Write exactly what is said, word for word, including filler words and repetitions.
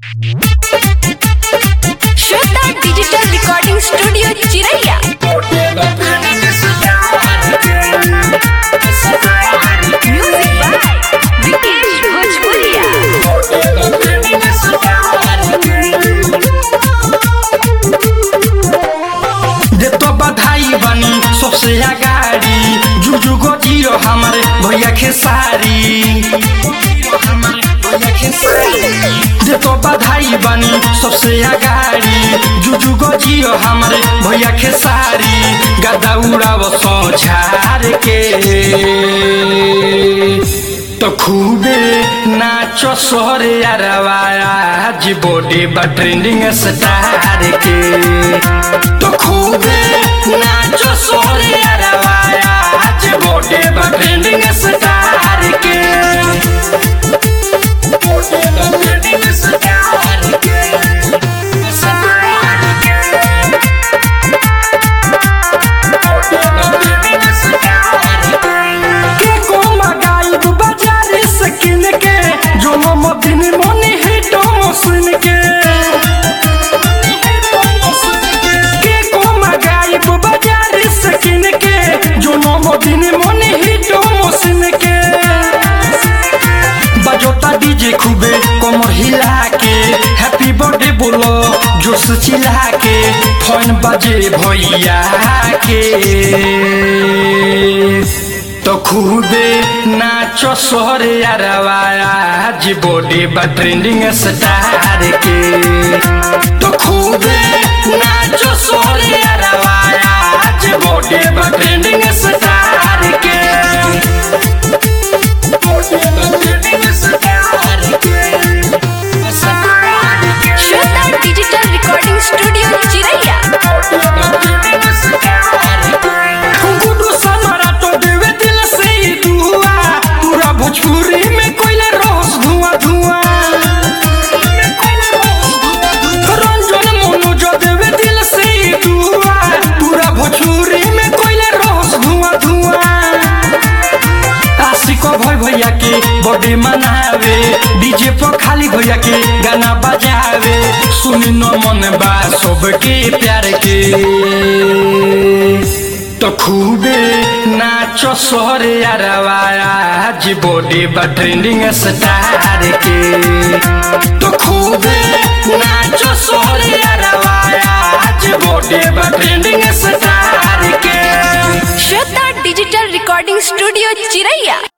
Shweta digital recording studio Chiraiya. Music by Vikesh Bhojpuriya. देतो बधाई बनी सबसे आगाड़ी जुजू गो जियो हमारे भैया खेसारी। देतो बधाई बनी सबसे आगाड़ी जुजू गो जियो हमारे भैया खेसारी। गदा उड़ाव सौ झार के तो खूबे नाचो सोहरे यारवाया जी बॉडी बा ट्रेंडिंग स्टार के। तो खूबे नाचो सोहरे यारवाया जी बॉडी बा ट्रेंडिंग स्टार के। ट्रेंडिंग स्टार के डीजे खूबे कमर हिला के हैप्पी बर्थडे बोलो जोश चिल्ला के फोन बजे भैया के। तो खूबे नाचो सोहरे यारवाया जी बॉडी बा ट्रेंडिंग स्टार के। तो खूबे नाचो सोहरे यारवाया जी बॉडी बा ट्रेंडिंग स्टार के। श्वेता डिजिटल रिकॉर्डिंग स्टूडियो चिरैया। गुडू समारा तो देवे दिल से ही दुआ पूरा भोजपुरी में कोयले रोज धुआं धुआं। रंजन मोनू जो देवे दिल से ही दुआ पूरा भोजपुरी में कोयले रोज धुआं धुआं। आशिको भाई भैया के बर्थडे मनावे डीजे पर खाली भैया के गाना बजावे। सुनी न मन बा सबके प्यार के। तो खूबे नाचो सोहरे यारवाया जी बॉडी बा ट्रेंडिंग स्टार के। तो खूबे नाचो सोहरे यारवाया जी बॉडी बा ट्रेंडिंग स्टार के। श्वेता डिजिटल रिकॉर्डिंग स्टूडियो चिरैया।